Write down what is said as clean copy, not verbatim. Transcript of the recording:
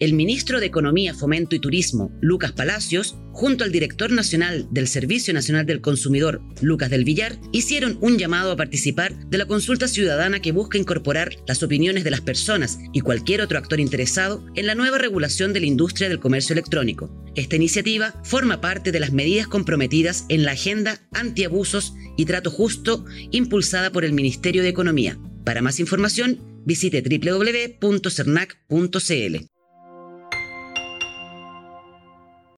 el ministro de Economía, Fomento y Turismo, Lucas Palacios, junto al director nacional del Servicio Nacional del Consumidor, Lucas del Villar, hicieron un llamado a participar de la consulta ciudadana que busca incorporar las opiniones de las personas y cualquier otro actor interesado en la nueva regulación de la industria del comercio electrónico. Esta iniciativa forma parte de las medidas comprometidas en la Agenda Antiabusos y Trato Justo impulsada por el Ministerio de Economía. Para más información, visite www.cernac.cl.